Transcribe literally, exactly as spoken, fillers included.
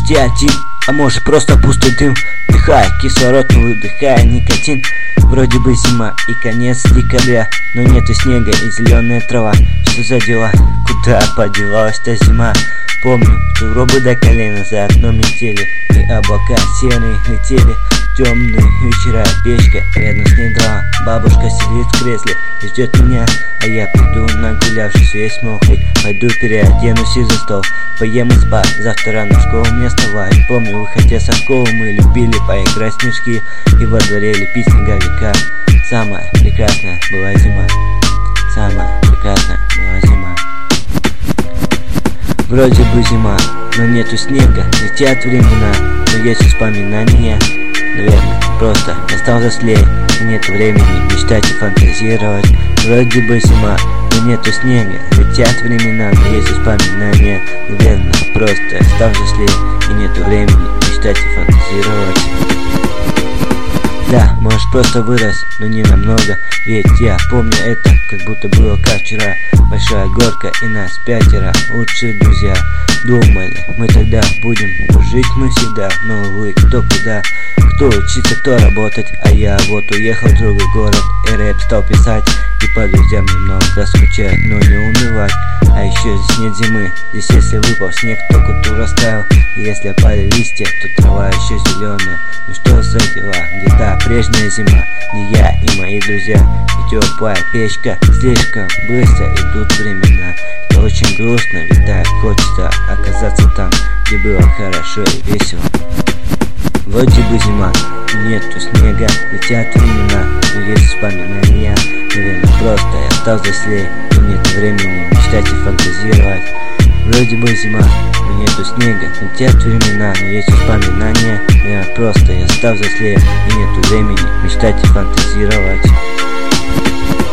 где один, а может просто пустой дым. Вдыхая кислород, но выдыхая никотин. Вроде бы зима и конец декабря, но нету снега и зеленая трава. Что за дела? Куда подевалась-то зима? Помню, сугробы до колена, за окном метели, и облака серые летели. Темные вечера, печка, рядом с ней дрова. Бабушка сидит в кресле и ждет меня, а я приду нагулявшись весь мокрый. Пойду переоденусь и за стол, поем и спать, завтра рано в школу не вставать. Помню, выходя со школы, мы любили поиграть в снежки и во дворе лепить снеговика. Самая прекрасная была зима, самая прекрасная была зима. Вроде бы зима, но нету снега, летят времена, но есть воспоминания. Наверное, просто я стал взрослее, и нет времени мечтать и фантазировать. Вроде бы зима, но нету снега, летят времена, но есть воспоминания. Наверное, просто я стал взрослее, и нету времени мечтать и фантазировать. Да, может просто вырос, но не намного, ведь я помню это, как будто было как вчера. Большая горка и нас пятеро, лучшие друзья. Думали, мы тогда будем жить мы всегда, но вы кто куда, кто учиться, кто работать. А я вот уехал в другой город и рэп стал писать, и по друзьям немного скучать, но не унывать. А еще здесь нет зимы, здесь если выпал снег, то куту растаял. И если опали листья, то трава еще зеленая. Ну что за дела, где та прежняя зима, не я и мои друзья, и теплая печка. Слишком быстро идут времена, это очень грустно, ведь так хочется оказаться там, где было хорошо и весело. Вроде бы зима, нету снега, летят времена, но есть воспоминания. Наверное, просто я стал взрослее, и нет времени мечтать и фантазировать. Вроде бы зима, но нету снега, летят времена, но есть воспоминания. Наверное, просто я стал взрослее, и нету времени мечтать и фантазировать.